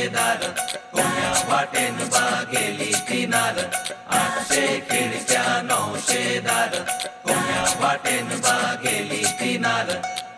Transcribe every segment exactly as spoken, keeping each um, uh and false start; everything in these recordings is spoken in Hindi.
नौशेदार कोण्या वाटेन बागेली किनार आठशे खिडक्या नौशेदार कोण्या वाटेन बागेली किनार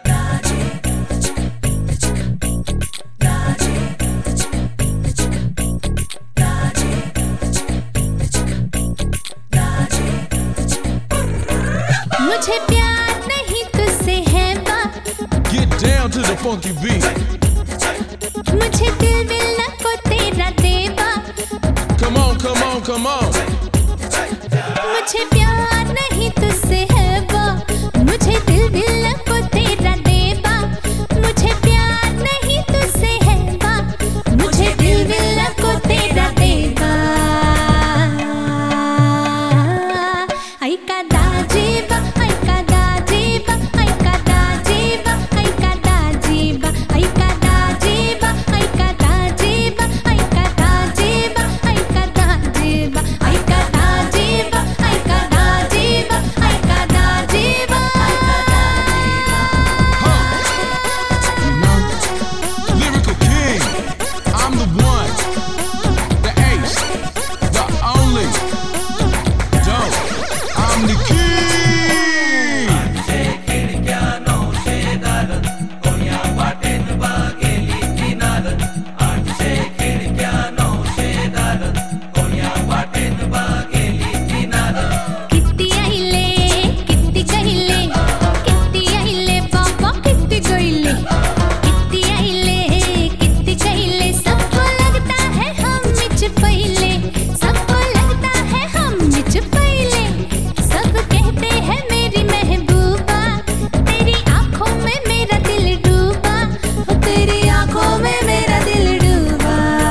मुझे प्यार नहीं तुझसे है बात Get down to the funky beat. मुझे दिल मिलना को तेरा देवा Come on, come on, come on. मुझे प्यार नहीं तुझसे है बात मुझे दिल मिलना को तेरा देवा मुझे प्यार नहीं तुझसे है बात मुझे दिल मिलना को तेरा देवा आई का दाजीबा आई का दाजीबा आई का दाजीबा आई का दाजीबा आई का दाजीबा आई का दाजीबा आई का दाजीबा आई का दाजीबा आई का दाजीबा आई का दाजीबा आई का Dajiba You know, lyrical king. I'm the one, the ace, the only. Dope. I'm the king. आठशे खिडक्या नौशेदार कोण्या वाटेन बागेली किनार आठशे खिडक्या नौशेदार कोण्या वाटेन बागेली किनार किती आहिले किती गहिले किती आहिले बाबा किती गहिले किती आहिले किती गहिले सबको लगता है हम मिच पहिले सबको लगता है हम मिच पहिले सब कहते हैं मेरी महबूबा तेरी आंखों में मेरा दिल डूबा ओ तेरी आंखों में मेरा दिल डूबा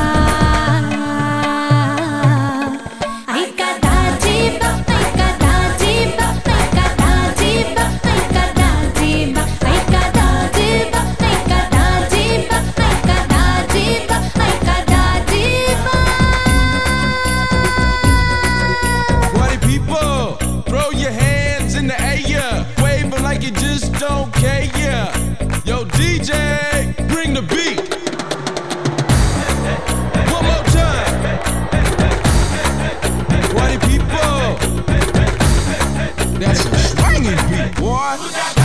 आई का दाजीबा आई का दाजीबा आई का दाजीबा आई का दाजीबा आई का दाजीबा आई का दाजीबा आई का दाजीबा आई का Dajiba Party people, throw your hands in the air, waving like you just don't care. Yo, D J, bring the beat. One more time. Party people, that's a swinging beat, boy.